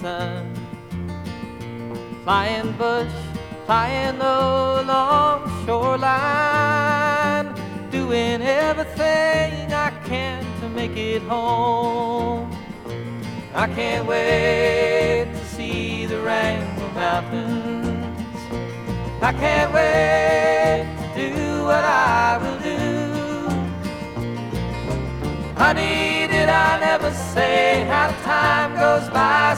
sun. Flying bush, flying along the shoreline, doing everything I can to make it home. I can't wait to see the Wrangell Mountains. I can't wait to do what I will do. Honey, did I never say how time goes by